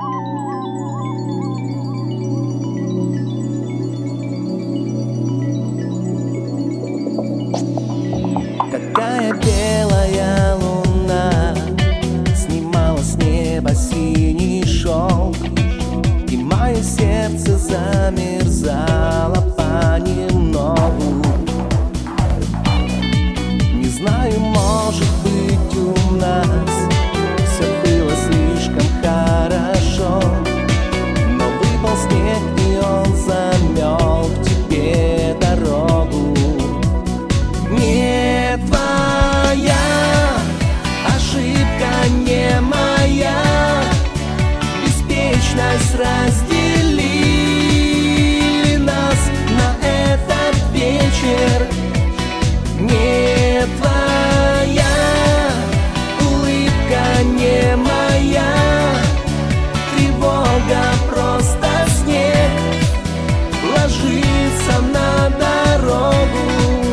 Какая белая луна снимала с неба синий шелк, и мое сердце замерзало понемногу. Не знаю, может быть, у нас все было слишком хорошо, но выпал снег, и он замел к тебе дорогу. Не твоя ошибка, не моя, беспечность разделили нас на этот вечер. Не твоя улыбка, не моя тревога, просто снег ложится на дорогу.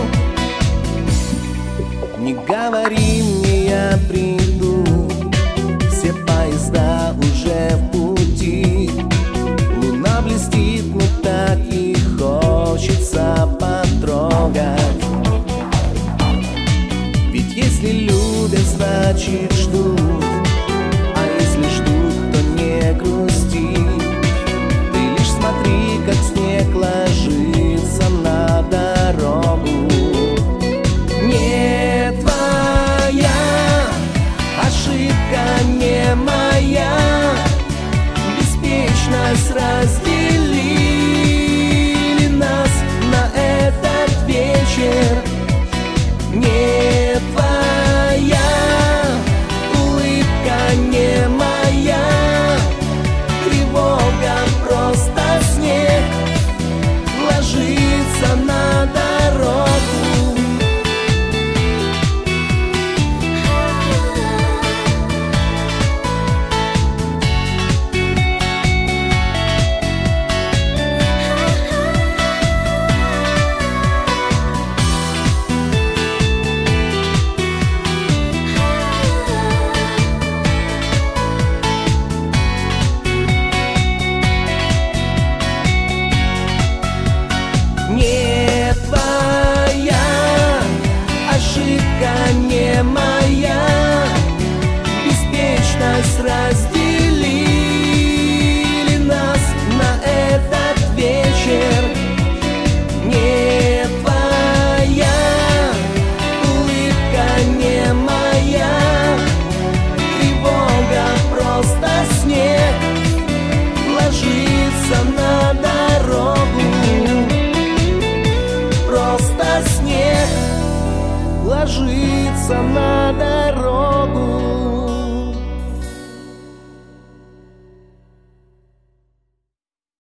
Не говори мне, я приду, все поезда уже в пути. Луна блестит, мне так и хочется потрогать. Ведь если любят, значит ждут, а если ждут, то не грусти. Ты лишь смотри, как снег ложится на дорогу. Не твоя ошибка, не моя, беспечность разделили нас на этот вечер. Не твоя улыбка, не моя тревога, просто снег ложится на дорогу. Не твоя ошибка, не моя, беспечность разделили нас на этот вечер. Не твоя улыбка, не моя тревога, просто снег ложится на дорогу. Просто снег ложится на дорогу.